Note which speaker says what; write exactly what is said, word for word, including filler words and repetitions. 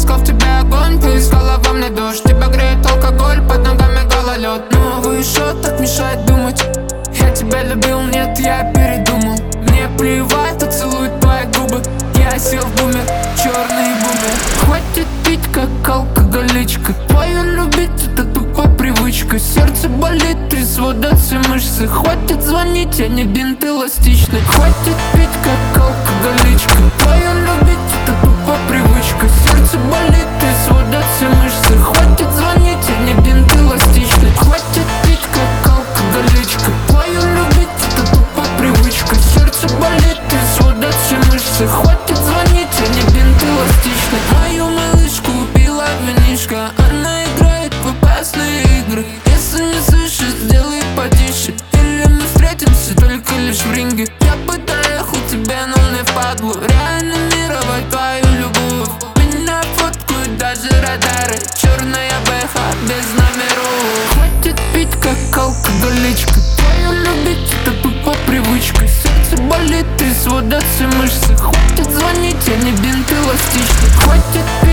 Speaker 1: искал в тебе огонь, ты искала во мне дождь. Тебя греет алкоголь, под ногами гололед. Новый еще так мешает думать. Я тебя любил, нет, я передумал. Мне плевать, кто целует твои губы. Я сел в бумер, черный бумер. Хватит пить, как алкоголичка. Твою любить, это тупо привычка. Сердце болит, и сводятся мышцы. Хватит звонить, я не бинт эластичный. Хватит пить, как алкоголичка. Твою любить, это тупо привычка. Сердце болит, и сводятся мышцы. Хватит звонить, я не бинт эластичный. Хватит пить, как алкоголичка. Твою любить, это тупо привычка. Сердце болит, и сводятся мышцы. Хватит звонить, я не бинт эластичный. Мою малышку убила винишка. Она играет в опасные игры. Если не слышишь, сделай потише. Или мы встретимся только лишь в ринге. Я бы доехал тебе, но не впадлу. Реально мировать твою любовь. Меня фоткают даже радары. Черная бэха без номеров. Хватит пить, как алкоголичка. Твою любить, это тупо привычка. Сердце болит, и сводятся мышцы. Хватит звонить, я не бинт эластичный. Хватит пить,